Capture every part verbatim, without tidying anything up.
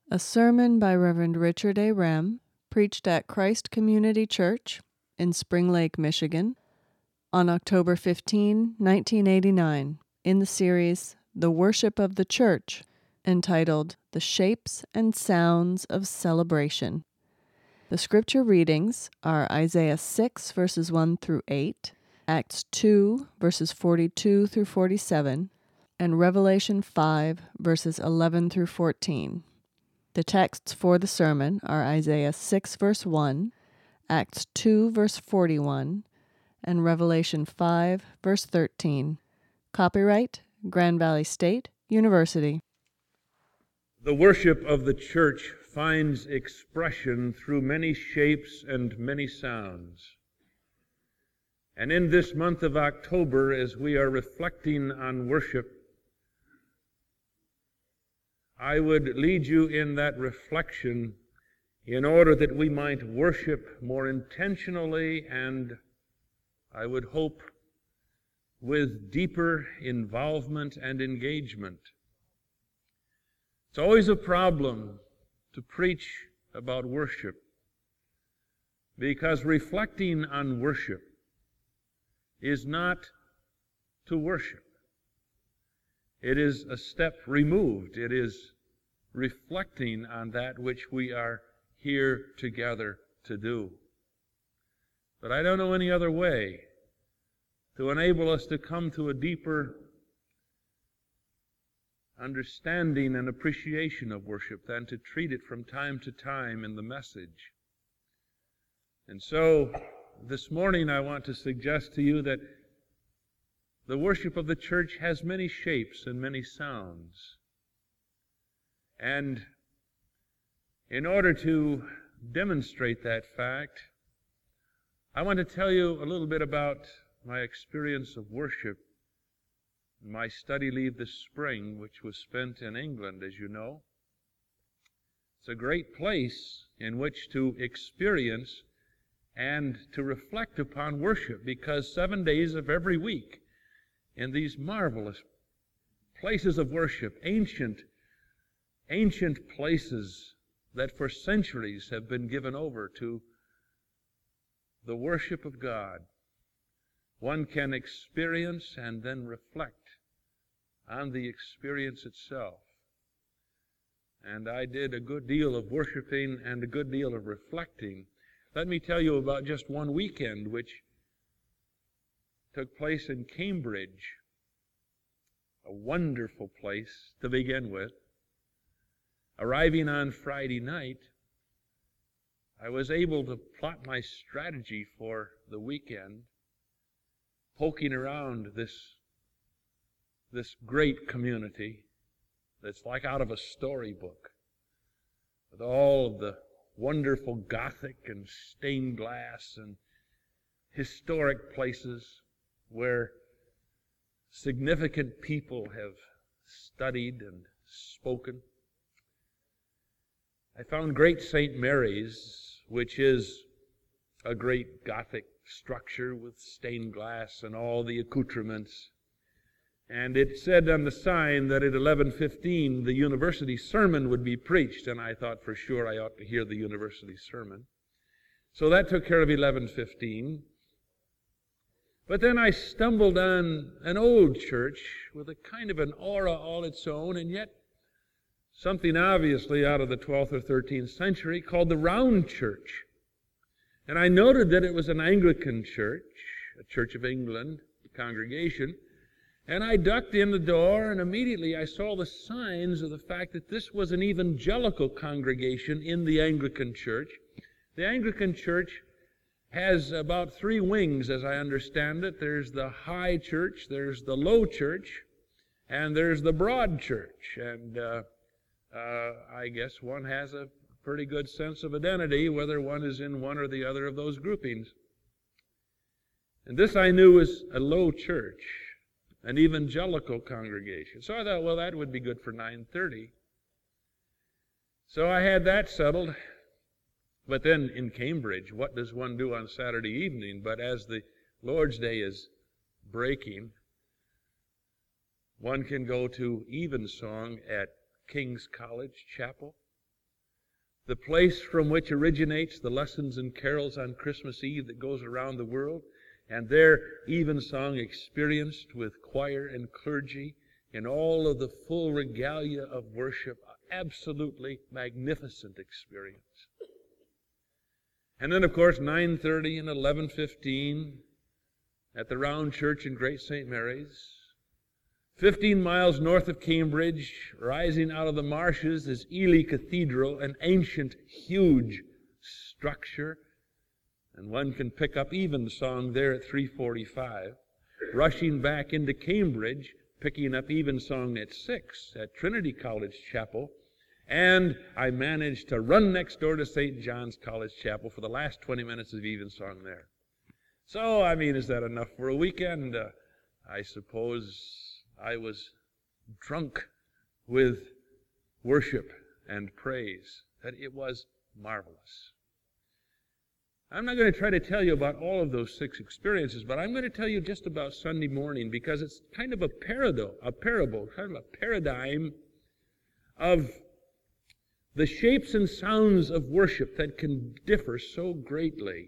A sermon by Reverend Richard A. Rem, preached at Christ Community Church in Spring Lake, Michigan, on October fifteenth, nineteen eighty-nine, in the series The Worship of the Church, entitled The Shapes and Sounds of Celebration. The scripture readings are Isaiah six, verses one through eight, Acts two, verses forty-two through forty-seven, and Revelation five, verses eleven through fourteen. The texts for the sermon are Isaiah six, verse one, Acts two, verse forty-one, and Revelation five, verse thirteen. Copyright, Grand Valley State University. The worship of the church finds expression through many shapes and many sounds. And in this month of October, as we are reflecting on worship, I would lead you in that reflection in order that we might worship more intentionally and, I would hope, with deeper involvement and engagement. It's always a problem to preach about worship, because reflecting on worship is not to worship. It is a step removed. It is reflecting on that which we are here together to do. But I don't know any other way to enable us to come to a deeper understanding and appreciation of worship than to treat it from time to time in the message. And so, this morning I want to suggest to you that the worship of the church has many shapes and many sounds. And in order to demonstrate that fact, I want to tell you a little bit about my experience of worship, my study leave this spring, which was spent in England, as you know. It's a great place in which to experience and to reflect upon worship, because seven days of every week in these marvelous places of worship, ancient, ancient places that for centuries have been given over to the worship of God, one can experience and then reflect on the experience itself. And I did a good deal of worshiping and a good deal of reflecting. Let me tell you about just one weekend which took place in Cambridge, a wonderful place to begin with. Arriving on Friday night, I was able to plot my strategy for the weekend, poking around this, this great community that's like out of a storybook, with all of the wonderful Gothic and stained glass and historic places where significant people have studied and spoken. I found Great Saint Mary's, which is a great Gothic structure with stained glass and all the accoutrements. And it said on the sign that at eleven fifteen the university sermon would be preached, and I thought for sure I ought to hear the university sermon. So that took care of eleven fifteen. But then I stumbled on an old church with a kind of an aura all its own, and yet something obviously out of the twelfth or thirteenth century, called the Round Church. And I noted that it was an Anglican church, a Church of England congregation, and I ducked in the door, and immediately I saw the signs of the fact that this was an evangelical congregation in the Anglican Church. The Anglican Church has about three wings, as I understand it. There's the high church, there's the low church, and there's the broad church. And uh, uh, I guess one has a pretty good sense of identity, whether one is in one or the other of those groupings. And this I knew was a low church, an evangelical congregation. So I thought, well, that would be good for nine thirty. So I had that settled. But then in Cambridge, what does one do on Saturday evening? But as the Lord's Day is breaking, one can go to evensong at King's College Chapel. the place from which originates the lessons and carols on Christmas Eve that goes around the world, and their evensong experienced with choir and clergy in all of the full regalia of worship. Absolutely magnificent experience. And then, of course, nine thirty and eleven fifteen at the Round Church in Great Saint Mary's. Fifteen miles north of Cambridge, rising out of the marshes, is Ely Cathedral, an ancient, huge structure. And one can pick up evensong there at three forty-five. Rushing back into Cambridge, picking up evensong at six at Trinity College Chapel. And I managed to run next door to Saint John's College Chapel for the last twenty minutes of evensong there. So, I mean, is that enough for a weekend? Uh, I suppose I was drunk with worship and praise. That it was marvelous. I'm not going to try to tell you about all of those six experiences, but I'm going to tell you just about Sunday morning, because it's kind of a parado, a parable, kind of a paradigm of the shapes and sounds of worship that can differ so greatly.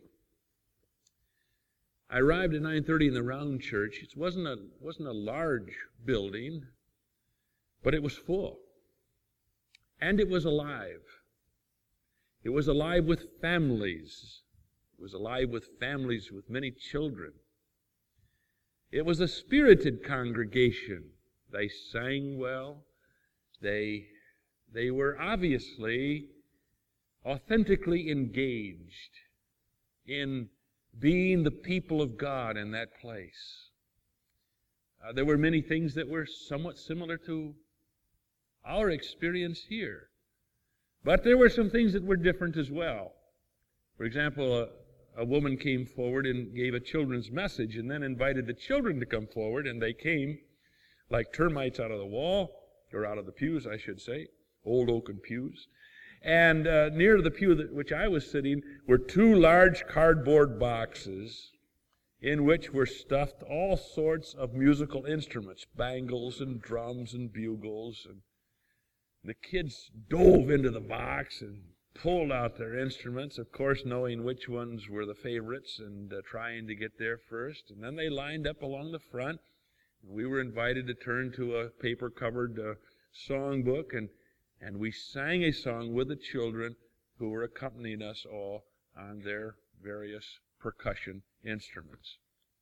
I arrived at nine thirty in the Round Church. It wasn't a, wasn't a large building, but it was full. And it was alive. It was alive with families. It was alive with families with many children. It was a spirited congregation. They sang well. They, they were obviously authentically engaged in being the people of God in that place. Uh, there were many things that were somewhat similar to our experience here. But there were some things that were different as well. For example, a, a woman came forward and gave a children's message and then invited the children to come forward, and they came like termites out of the wall, or out of the pews, I should say, old oaken pews. And uh, near the pew that, which I was sitting were two large cardboard boxes in which were stuffed all sorts of musical instruments, bangles and drums and bugles. And the kids dove into the box and pulled out their instruments, of course knowing which ones were the favorites and uh, trying to get there first. And then they lined up along the front. We were invited to turn to a paper-covered uh, songbook, and And we sang a song with the children who were accompanying us all on their various percussion instruments.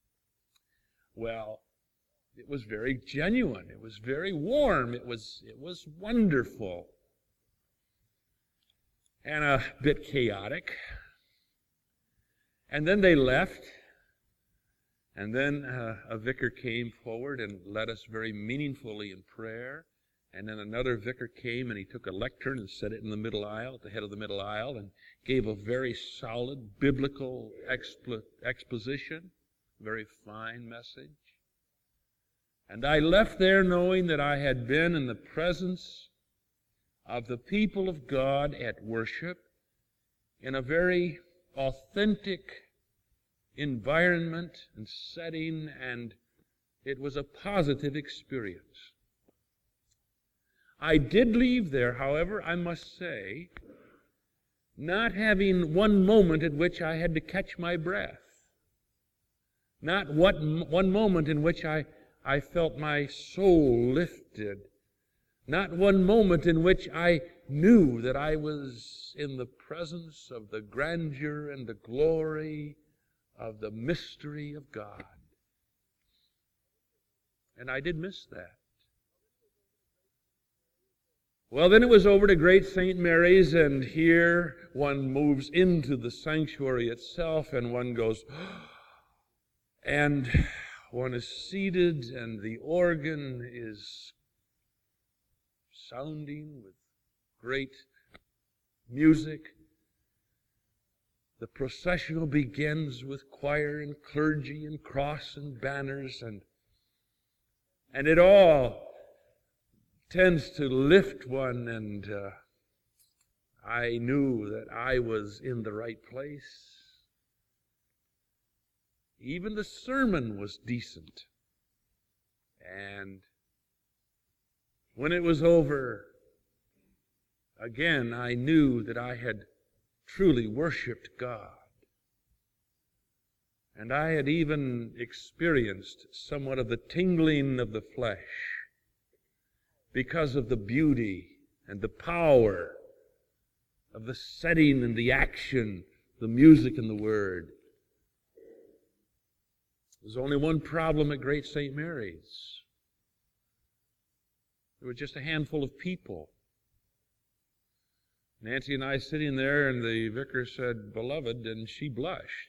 Well, it was very genuine. It was very warm. It was, it was wonderful. And a bit chaotic. And then they left. And then uh, a vicar came forward and led us very meaningfully in prayer. And then another vicar came and he took a lectern and set it in the middle aisle, at the head of the middle aisle, and gave a very solid biblical expo- exposition, very fine message. And I left there knowing that I had been in the presence of the people of God at worship in a very authentic environment and setting, and it was a positive experience. I did leave there, however, I must say, not having one moment at which I had to catch my breath. Not one, one moment in which I, I felt my soul lifted. Not one moment in which I knew that I was in the presence of the grandeur and the glory of the mystery of God. And I did miss that. Well, then it was over to Great Saint Mary's, and here one moves into the sanctuary itself, and one goes, and one is seated, and the organ is sounding with great music. The processional begins with choir and clergy and cross and banners, and and it all tends to lift one, and uh, I knew that I was in the right place. Even the sermon was decent. And when it was over, again I knew that I had truly worshiped God. And I had even experienced somewhat of the tingling of the flesh because of the beauty and the power of the setting and the action, the music and the word. There's only one problem at Great Saint Mary's. There were just a handful of people. Nancy and I sitting there, and the vicar said, "Beloved," and she blushed.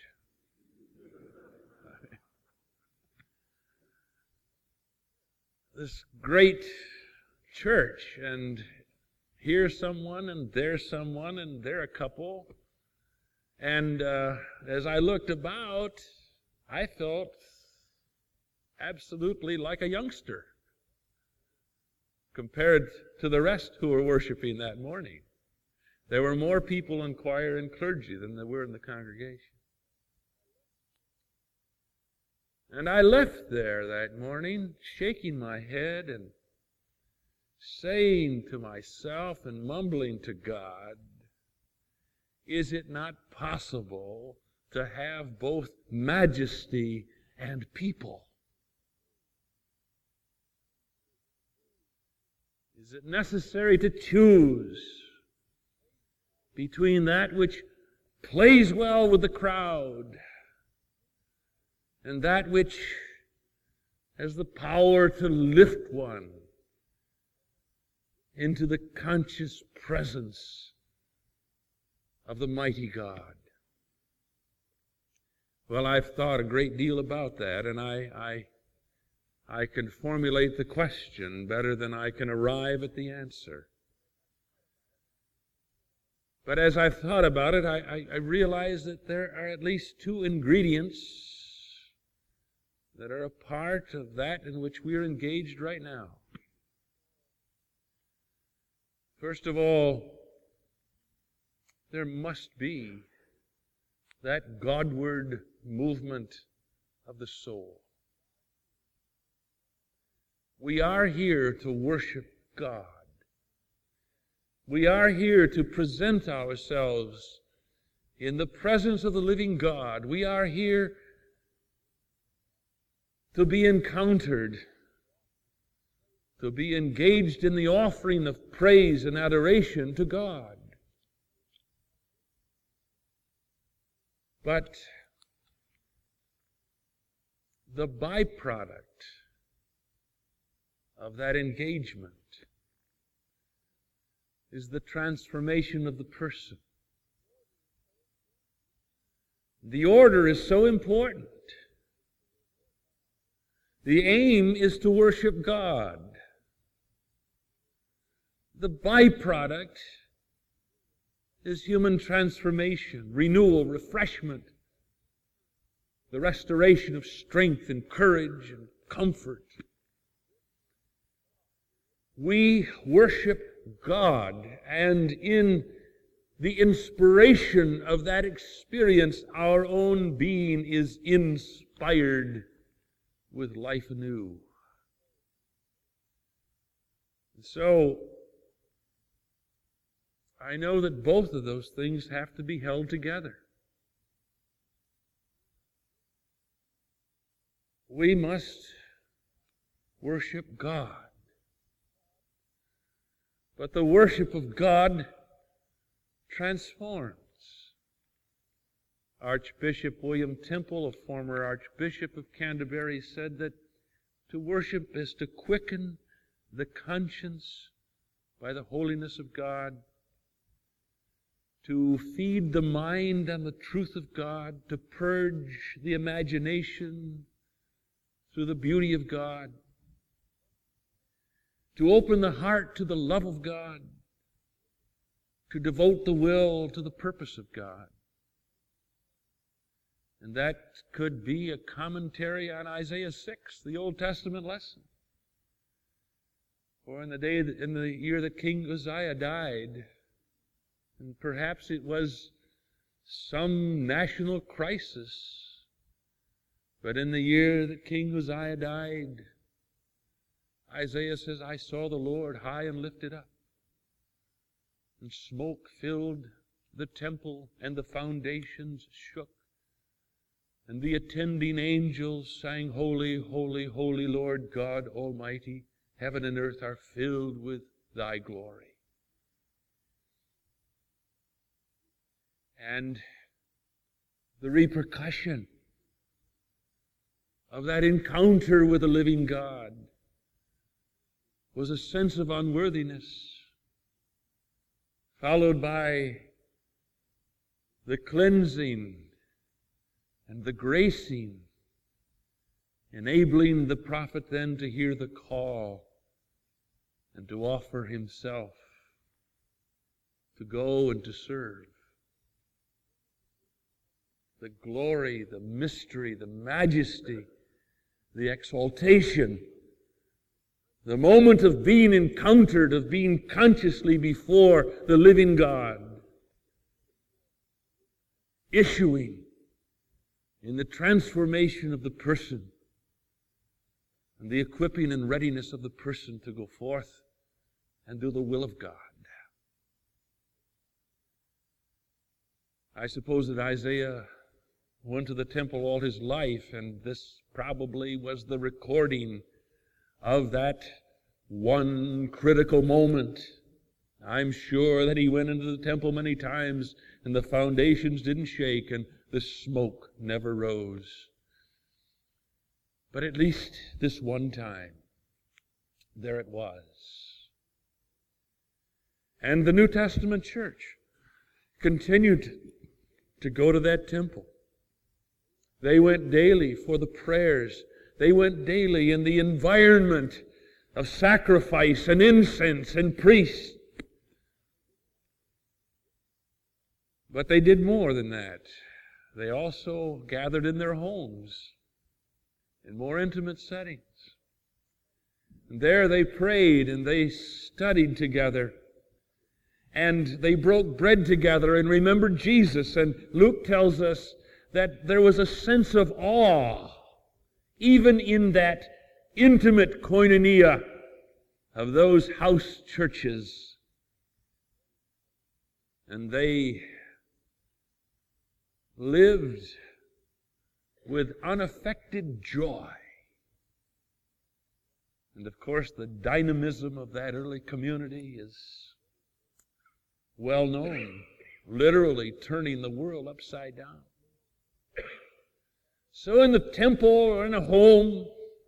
This great church, and here's someone, and there's someone, and there a couple. And uh, as I looked about, I felt absolutely like a youngster compared to the rest who were worshiping that morning. There were more people in choir and clergy than there were in the congregation. And I left there that morning shaking my head and saying to myself and mumbling to God, is it not possible to have both majesty and people? Is it necessary to choose between that which plays well with the crowd and that which has the power to lift one into the conscious presence of the mighty God? Well, I've thought a great deal about that, and I, I, I can formulate the question better than I can arrive at the answer. But as I've thought about it, I, I, I realize that there are at least two ingredients that are a part of that in which we are engaged right now. First of all, there must be that Godward movement of the soul. We are here to worship God. We are here to present ourselves in the presence of the living God. We are here to be encountered, to be engaged in the offering of praise and adoration to God. But the byproduct of that engagement is the transformation of the person. The order is so important. The aim is to worship God. The byproduct is human transformation, renewal, refreshment, the restoration of strength and courage and comfort. We worship God, and in the inspiration of that experience, our own being is inspired with life anew. And so, I know that both of those things have to be held together. We must worship God. But the worship of God transforms. Archbishop William Temple, a former Archbishop of Canterbury, said that to worship is to quicken the conscience by the holiness of God, to feed the mind on the truth of God, to purge the imagination through the beauty of God, to open the heart to the love of God, to devote the will to the purpose of God. And that could be a commentary on Isaiah six, the Old Testament lesson. For in the day, that, in the year that King Uzziah died, and perhaps it was some national crisis, but in the year that King Uzziah died, Isaiah says, I saw the Lord high and lifted up, and smoke filled the temple, and the foundations shook. And the attending angels sang, Holy, holy, holy Lord God Almighty, heaven and earth are filled with thy glory. And the repercussion of that encounter with the living God was a sense of unworthiness, followed by the cleansing and the gracing, enabling the prophet then to hear the call and to offer himself to go and to serve. The glory, the mystery, the majesty, the exaltation, the moment of being encountered, of being consciously before the living God, issuing in the transformation of the person and the equipping and readiness of the person to go forth and do the will of God. I suppose that Isaiah went to the temple all his life, and this probably was the recording of that one critical moment. I'm sure that he went into the temple many times, and the foundations didn't shake, and the smoke never rose. But at least this one time, there it was. And the New Testament church continued to go to that temple. They went daily for the prayers. They went daily in the environment of sacrifice and incense and priests. But they did more than that. They also gathered in their homes in more intimate settings. And there they prayed and they studied together. And they broke bread together and remembered Jesus. And Luke tells us that there was a sense of awe, even in that intimate koinonia of those house churches. And they lived with unaffected joy. And of course, the dynamism of that early community is well known, literally turning the world upside down. So in the temple or in a home,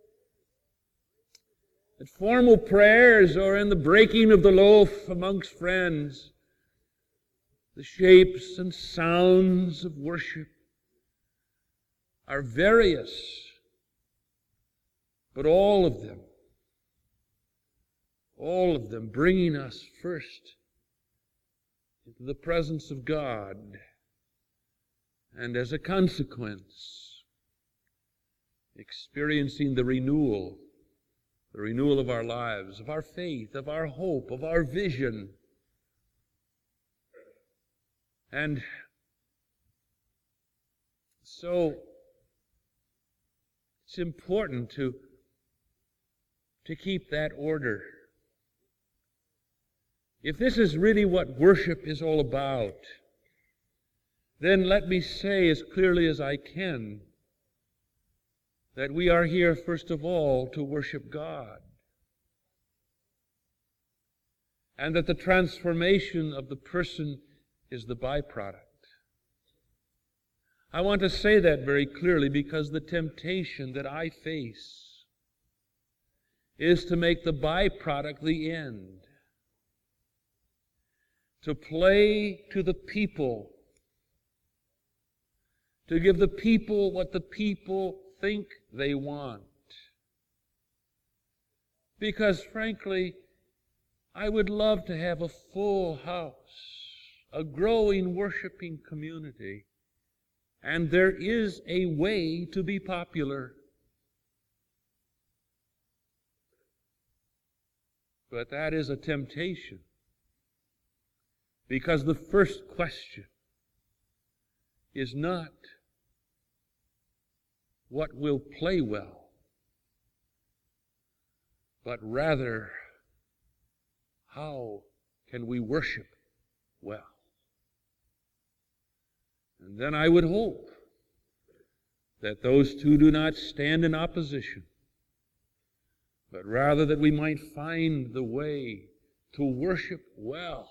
at formal prayers or in the breaking of the loaf amongst friends, the shapes and sounds of worship are various, but all of them, all of them bringing us first into the presence of God, and as a consequence, experiencing the renewal, the renewal of our lives, of our faith, of our hope, of our vision. And so it's important to, to keep that order. If this is really what worship is all about, then let me say as clearly as I can that we are here, first of all, to worship God. And that the transformation of the person is the byproduct. I want to say that very clearly because the temptation that I face is to make the byproduct the end. To play to the people. To give the people what the people think they want. Because frankly, I would love to have a full house, a growing worshiping community, and there is a way to be popular. But that is a temptation, because the first question is not what will play well, but rather how can we worship well. And then I would hope that those two do not stand in opposition, but rather that we might find the way to worship well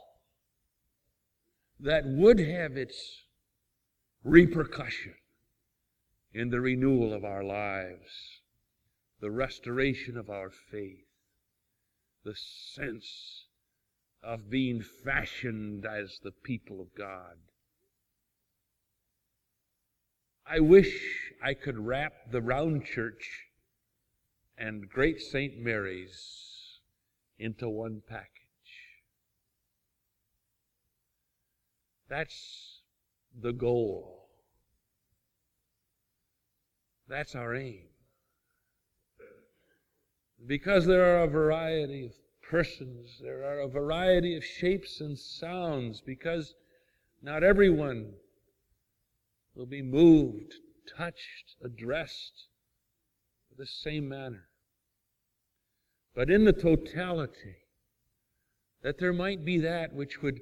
that would have its repercussion in the renewal of our lives, the restoration of our faith, the sense of being fashioned as the people of God. I wish I could wrap the Round Church and Great Saint Mary's into one package. That's the goal. That's our aim. Because there are a variety of persons, there are a variety of shapes and sounds, because not everyone will be moved, touched, addressed in the same manner. But in the totality, that there might be that which would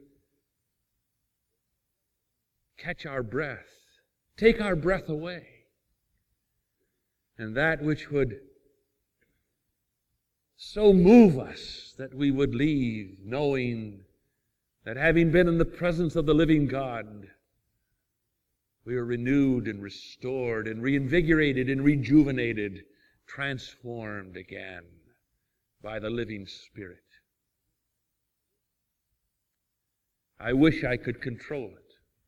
catch our breath, take our breath away, and that which would so move us that we would leave knowing that having been in the presence of the living God, we are renewed and restored and reinvigorated and rejuvenated, transformed again by the living Spirit. I wish I could control it.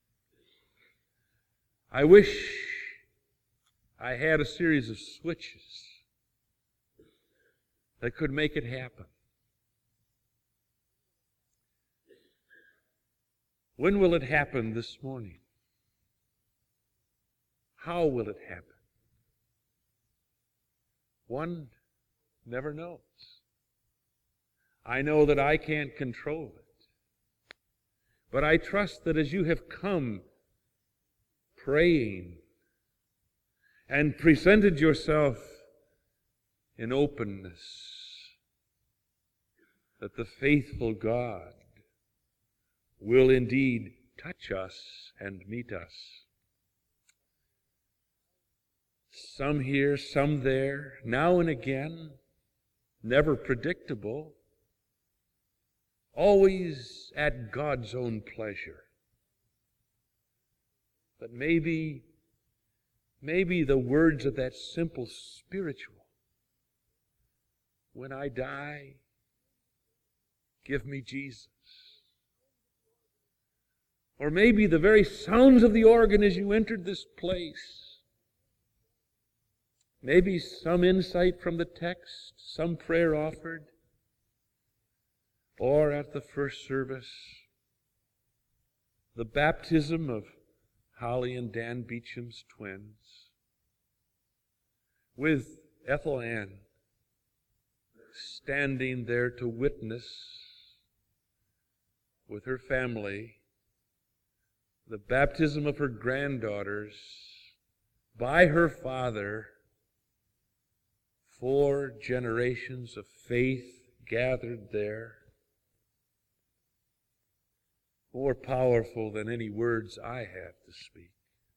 I wish I had a series of switches that could make it happen. When will it happen this morning? How will it happen? One never knows. I know that I can't control it. But I trust that as you have come praying and presented yourself in openness, that the faithful God will indeed touch us and meet us. Some here, some there, now and again, never predictable, always at God's own pleasure. But maybe, maybe the words of that simple spiritual, when I die, give me Jesus. Or maybe the very sounds of the organ as you entered this place. Maybe some insight from the text, some prayer offered. Or at the first service, the baptism of Holly and Dan Beecham's twins, with Ethel Ann standing there to witness with her family the baptism of her granddaughters by her father, four generations of faith gathered there, more powerful than any words I have to speak.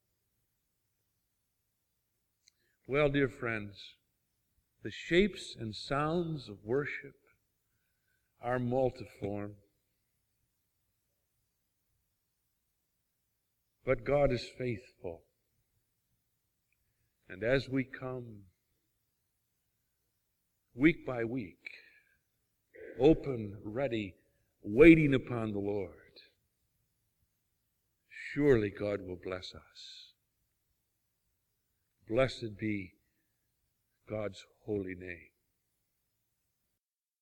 Well, dear friends, the shapes and sounds of worship are multiform. But God is faithful. And as we come week by week, open, ready, waiting upon the Lord, surely God will bless us. Blessed be God's holy name.